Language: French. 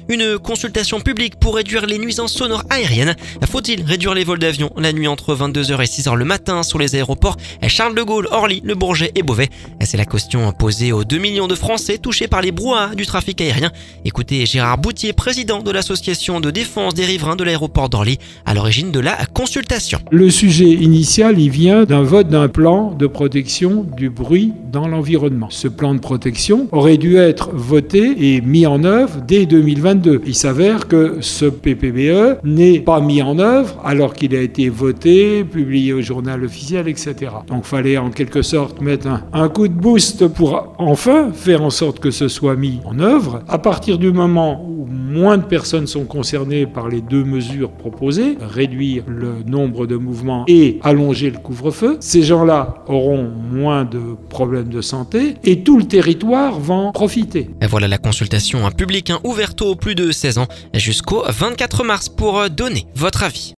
Une consultation publique pour réduire les nuisances sonores aériennes. Faut-il réduire les vols d'avion la nuit entre 22h et 6h le matin sur les aéroports Charles de Gaulle, Orly, Le Bourget et Beauvais? C'est la question posée aux 2 millions de Français touchés par les brouhahas du trafic aérien. Écoutez Gérard Boutier, président de l'association de défense des riverains de l'aéroport d'Orly, à l'origine de la consultation. Le sujet initial, il vient d'un vote d'un plan de protection du bruit dans l'environnement. Ce plan de protection aurait dû être voté et mis en œuvre dès 2022. Il s'avère que ce PPBE n'est pas mis en œuvre alors qu'il a été voté, publié au journal officiel, etc. Donc il fallait en quelque sorte mettre un coup de boost pour enfin faire en sorte que ce soit mis en œuvre. À partir du moment où moins de personnes sont concernées par les deux mesures proposées, réduire le nombre de mouvements et allonger le couvre-feu, ces gens-là auront moins de problèmes de santé et tout le territoire va en profiter. Et voilà la consultation publique ouverte aux plus de 16 ans jusqu'au 24 mars pour donner votre avis.